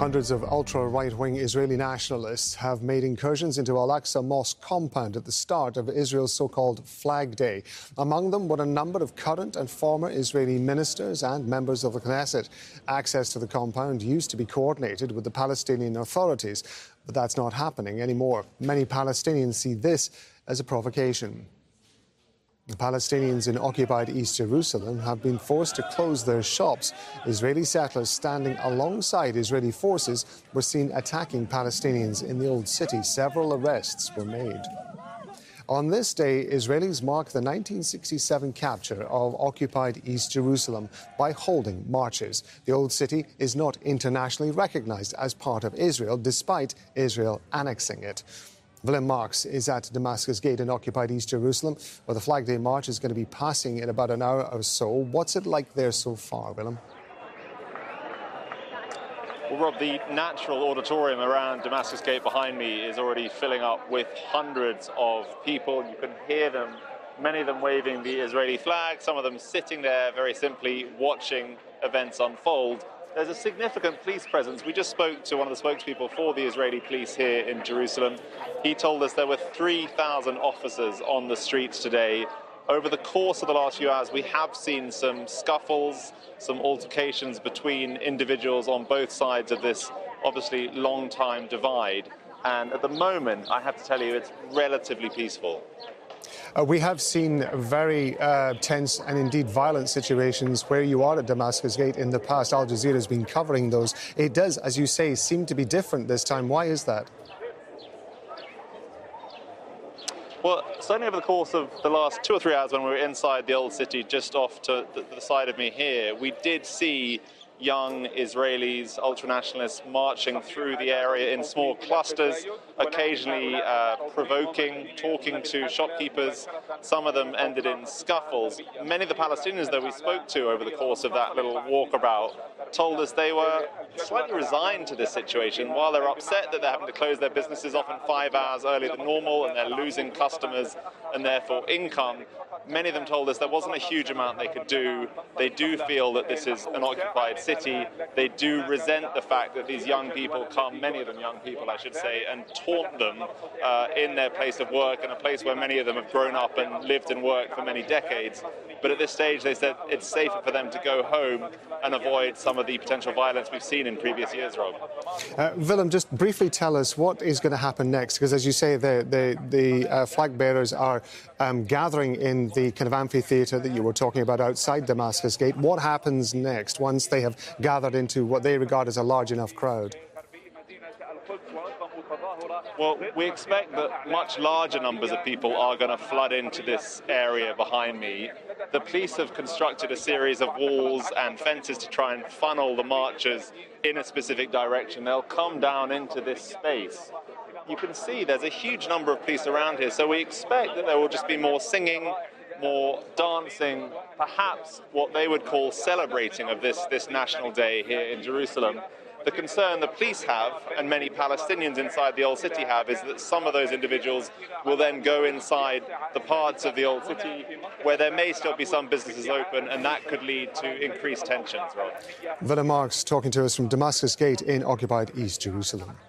Hundreds of ultra-right-wing Israeli nationalists have made incursions into Al-Aqsa Mosque compound at the start of Israel's so-called Flag Day. Among them were a number of current and former Israeli ministers and members of the Knesset. Access to the compound used to be coordinated with the Palestinian authorities, but that's not happening anymore. Many Palestinians see this as a provocation. The Palestinians in occupied East Jerusalem have been forced to close their shops. Israeli settlers standing alongside Israeli forces were seen attacking Palestinians in the Old City. Several arrests were made. On this day, Israelis mark the 1967 capture of occupied East Jerusalem by holding marches. The Old City is not internationally recognized as part of Israel, despite Israel annexing it. Willem Marx is at Damascus Gate in occupied East Jerusalem, where the Flag Day March is going to be passing in about an hour or so. What's it like there so far, Willem? Well, Rob, the natural auditorium around Damascus Gate behind me is already filling up with hundreds of people. You can hear them, many of them waving the Israeli flag, some of them sitting there very simply watching events unfold. There's a significant police presence. We just spoke to one of the spokespeople for the Israeli police here in Jerusalem. He told us there were 3,000 officers on the streets today. Over the course of the last few hours, we have seen some scuffles, some altercations between individuals on both sides of this obviously long-time divide. And at the moment, I have to tell you, it's relatively peaceful. We have seen very tense and indeed violent situations where you are at Damascus Gate in the past. Al Jazeera has been covering those. It does, as you say, seem to be different this time. Why is that? Well, certainly over the course of the last 2 or 3 hours when we were inside the Old City, just off to the side of me here, we did see young Israelis, ultranationalists, marching through the area in small clusters, occasionally provoking, talking to shopkeepers. Some of them ended in scuffles. Many of the Palestinians that we spoke to over the course of that little walkabout told us they were slightly resigned to this situation. While they're upset that they're having to close their businesses often 5 hours earlier than normal and they're losing customers and therefore income, many of them told us there wasn't a huge amount they could do. They do feel that this is an occupied city. They do resent the fact that these young people come, many of them young people, I should say, and taunt them in their place of work, in a place where many of them have grown up and lived and worked for many decades. But at this stage, they said it's safer for them to go home and avoid some of the potential violence we've seen in previous years, Rob. Willem, just briefly tell us what is going to happen next, because as you say, the flag bearers are gathering in the kind of amphitheatre that you were talking about outside Damascus Gate. What happens next once they have gathered into what they regard as a large enough crowd? Well, we expect that much larger numbers of people are going to flood into this area behind me. The police have constructed a series of walls and fences to try and funnel the marchers in a specific direction. They'll come down into this space. You can see there's a huge number of police around here, so we expect that there will just be more singing, more dancing, perhaps what they would call celebrating of this National Day here in Jerusalem. The concern the police have, and many Palestinians inside the Old City have, is that some of those individuals will then go inside the parts of the Old City where there may still be some businesses open, and that could lead to increased tensions. Willem Marx talking to us from Damascus Gate in occupied East Jerusalem.